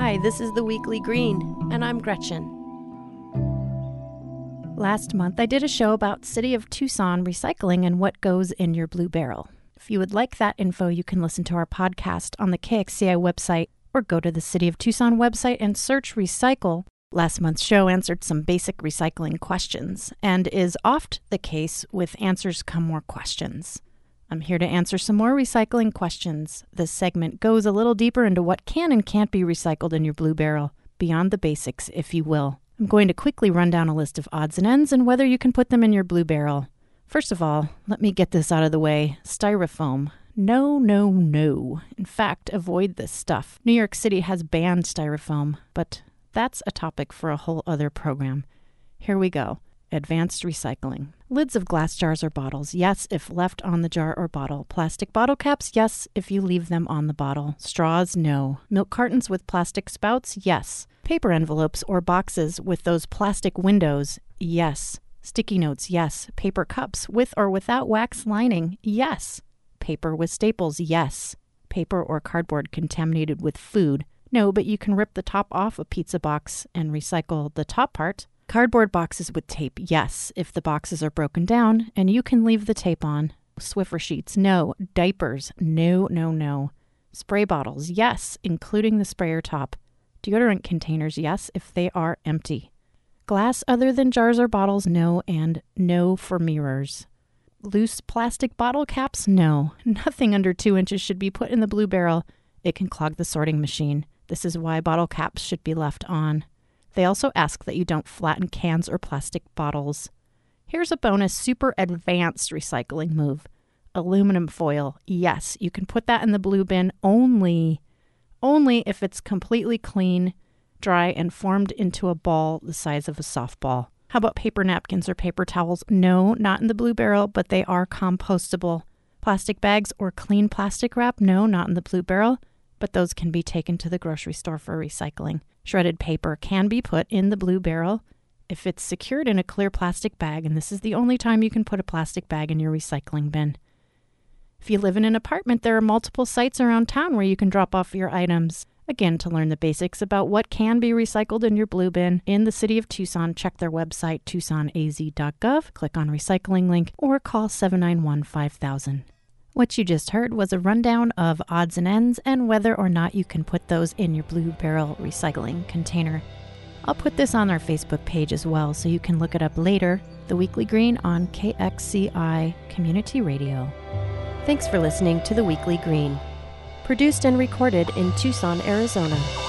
Hi, this is the Weekly Green, and I'm Gretchen. Last month, I did a show about City of Tucson recycling and what goes in your blue barrel. If you would like that info, you can listen to our podcast on the KXCI website or go to the City of Tucson website and search Recycle. Last month's show answered some basic recycling questions, and is oft the case with answers come more questions. I'm here to answer some more recycling questions. This segment goes a little deeper into what can and can't be recycled in your blue barrel, beyond the basics, if you will. I'm going to quickly run down a list of odds and ends and whether you can put them in your blue barrel. First of all, let me get this out of the way. Styrofoam. No, no, no. In fact, avoid this stuff. New York City has banned styrofoam, but that's a topic for a whole other program. Here we go. Advanced recycling. Lids of glass jars or bottles, yes, if left on the jar or bottle. Plastic bottle caps, yes, if you leave them on the bottle. Straws, no. Milk cartons with plastic spouts, yes. Paper envelopes or boxes with those plastic windows, yes. Sticky notes, yes. Paper cups with or without wax lining, yes. Paper with staples, yes. Paper or cardboard contaminated with food, no, but you can rip the top off a pizza box and recycle the top part. Cardboard boxes with tape, yes, if the boxes are broken down and you can leave the tape on. Swiffer sheets, no. Diapers, no, no, no. Spray bottles, yes, including the sprayer top. Deodorant containers, yes, if they are empty. Glass other than jars or bottles, no, and no for mirrors. Loose plastic bottle caps, no. Nothing under 2 inches should be put in the blue barrel. It can clog the sorting machine. This is why bottle caps should be left on. They also ask that you don't flatten cans or plastic bottles. Here's a bonus super advanced recycling move. Aluminum foil. Yes, you can put that in the blue bin only if it's completely clean, dry, and formed into a ball the size of a softball. How about paper napkins or paper towels? No, not in the blue barrel, but they are compostable. Plastic bags or clean plastic wrap? No, not in the blue barrel, but those can be taken to the grocery store for recycling. Shredded paper can be put in the blue barrel if it's secured in a clear plastic bag, and this is the only time you can put a plastic bag in your recycling bin. If you live in an apartment, there are multiple sites around town where you can drop off your items. Again, to learn the basics about what can be recycled in your blue bin in the City of Tucson, check their website, tucsonaz.gov, click on recycling link, or call 791-5000. What you just heard was a rundown of odds and ends and whether or not you can put those in your blue barrel recycling container. I'll put this on our Facebook page as well, so you can look it up later, The Weekly Green on KXCI Community Radio. Thanks for listening to the Weekly Green. Produced and recorded in Tucson, Arizona.